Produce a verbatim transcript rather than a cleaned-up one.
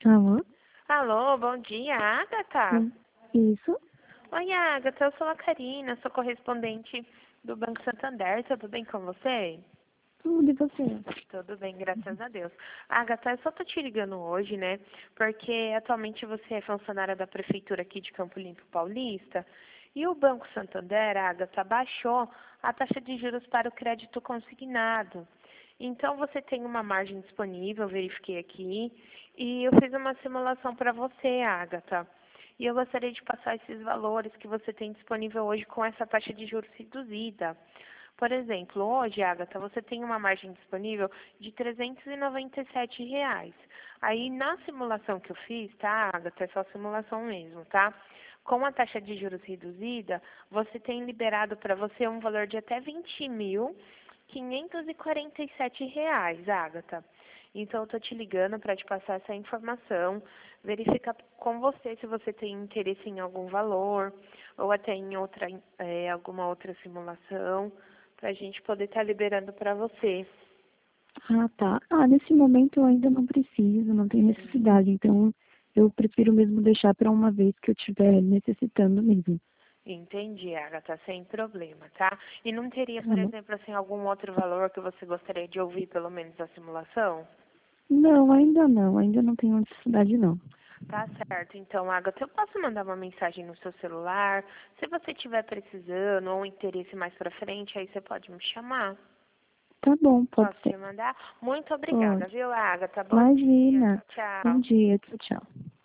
Alô? Alô, bom dia, Agatha. Hum, Isso? Oi, Agatha, eu sou a Karina, sou correspondente do Banco Santander, tudo bem com você? Tudo e você? Tudo bem, graças a Deus. Agatha, eu só tô te ligando hoje, né, porque atualmente você é funcionária da Prefeitura aqui de Campo Limpo Paulista, e o Banco Santander, Agatha, baixou a taxa de juros para o crédito consignado. Então, você tem uma margem disponível, eu verifiquei aqui, e eu fiz uma simulação para você, Agatha. E eu gostaria de passar esses valores que você tem disponível hoje com essa taxa de juros reduzida. Por exemplo, hoje, Agatha, você tem uma margem disponível de trezentos e noventa e sete reais. Aí, na simulação que eu fiz, tá, Agatha, é só simulação mesmo, tá? Com a taxa de juros reduzida, você tem liberado para você um valor de até vinte mil quinhentos e quarenta e sete reais, Agatha. Então, eu estou te ligando para te passar essa informação, verificar com você se você tem interesse em algum valor ou até em outra, é, alguma outra simulação, para a gente poder estar liberando para você. Ah, tá. Ah, nesse momento eu ainda não preciso, não tenho necessidade, então eu prefiro mesmo deixar para uma vez que eu estiver necessitando mesmo. Entendi, Agatha, sem problema, tá? E não teria, Tá por bom? exemplo, assim, algum outro valor que você gostaria de ouvir, pelo menos, da simulação? Não, ainda não, ainda não tenho necessidade não. Tá certo. Então, Agatha, eu posso mandar uma mensagem no seu celular? Se você estiver precisando ou interesse mais pra frente, aí você pode me chamar. Tá bom, pode Posso ser. te mandar? Muito obrigada, Pode. viu, Agatha? Bom dia. Imagina. Tchau, Bom tchau. dia, tchau, tchau.